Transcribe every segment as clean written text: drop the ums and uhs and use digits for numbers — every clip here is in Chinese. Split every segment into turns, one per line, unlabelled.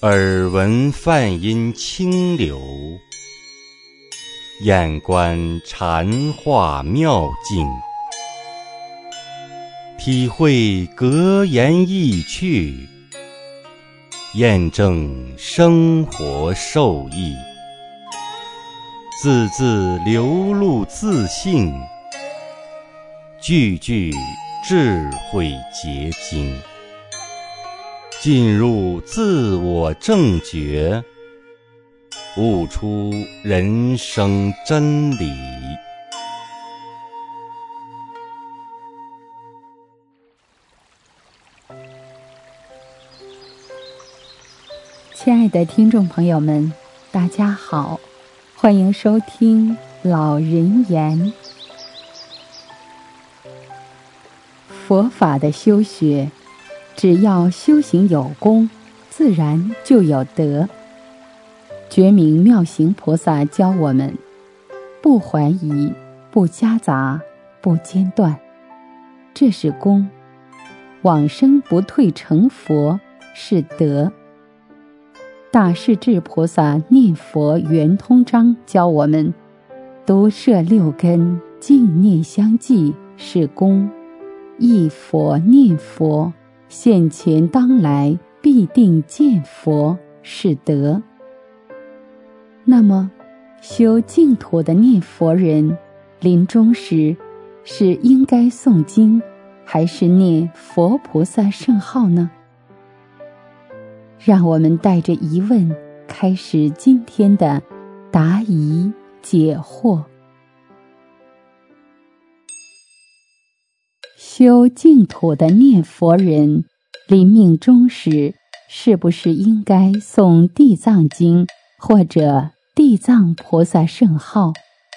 耳闻梵音清流，眼观禅化妙境，体会格言意趣，验证生活受益，字字流露自信，句句智慧结晶，进入自我正觉，悟出人生真理。
亲爱的听众朋友们，大家好，欢迎收听老人言。佛法的修学，只要修行有功，自然就有德。觉明妙行菩萨教我们，不怀疑，不夹杂，不间断，这是功；往生不退成佛是德。大势至菩萨念佛圆通章教我们，读摄六根，净念相继是功；忆佛念佛，现前当来必定见佛是德。那么修净土的念佛人，临终时是应该诵经，还是念佛菩萨圣号呢？让我们带着疑问开始今天的答疑解惑。修净土的念佛人，临命终时是不是应该诵地藏经或者地藏菩萨圣号？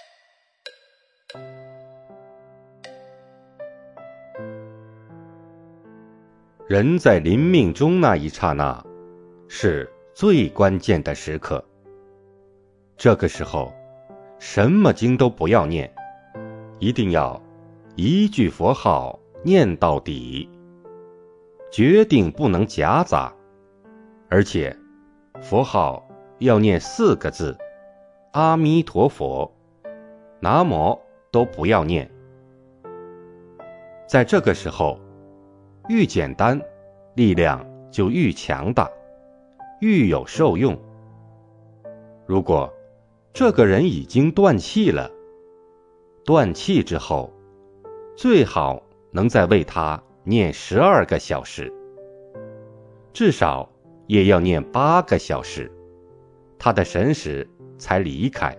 人在临命终那一刹那，是最关键的时刻。这个时候，什么经都不要念，一定要一句佛号念到底，决定不能夹杂，而且佛号要念4个字：阿弥陀佛，南无都不要念。在这个时候，愈简单，力量就愈强大，愈有受用。如果这个人已经断气了，断气之后，最好能再为他念12个小时，至少也要念8个小时，他的神识才离开。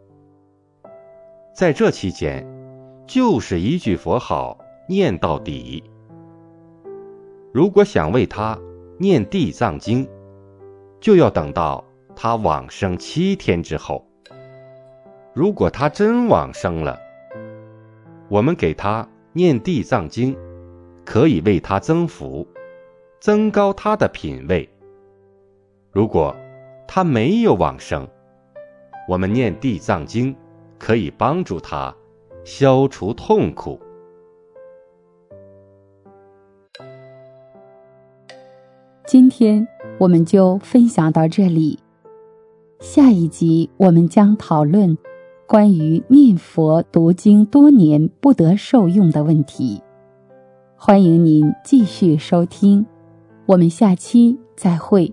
在这期间，就是一句佛号念到底。如果想为他念地藏经，就要等到他往生7天之后。如果他真往生了，我们给他念地藏经，可以为他增福，增高他的品位。如果他没有往生，我们念地藏经可以帮助他消除痛苦。
今天我们就分享到这里，下一集我们将讨论关于念佛读经多年不得受用的问题。欢迎您继续收听，我们下期再会。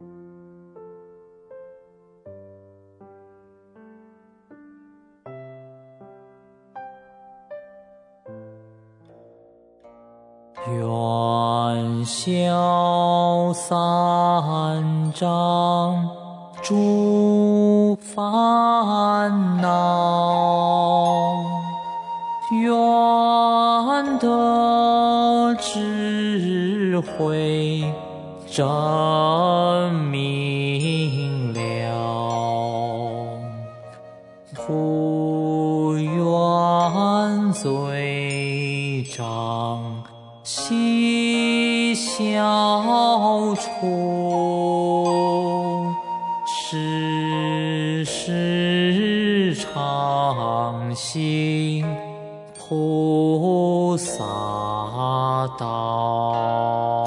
愿消三障诸烦恼，愿得智慧真明了，不愿罪障悉消除，世世常行菩萨道。